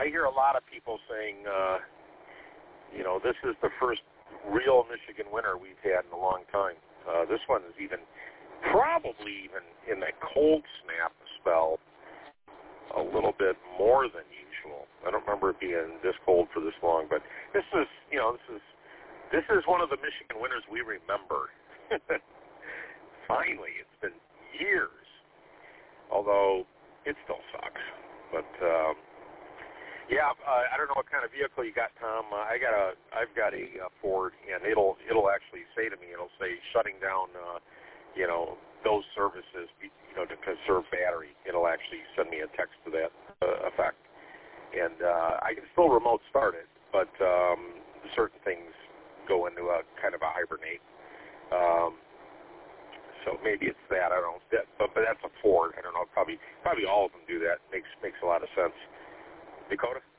hear a lot of people saying, this is the first real Michigan winter we've had in a long time. This one is probably even in that cold snap spell, a little bit more than usual. I don't remember it being this cold for this long, but this is one of the Michigan winters we remember. Finally, it's been years, although it still sucks. But I don't know what kind of vehicle you got, Tom. I've got a Ford, and it'll actually say to me, it'll say shutting down, those services, to conserve battery. It'll actually send me a text to that effect, and I can still remote start it, but certain things go into a kind of a hibernate. So maybe it's that. I don't know. But that's a Ford. I don't know. Probably all of them do that. Makes a lot of sense. Dakota?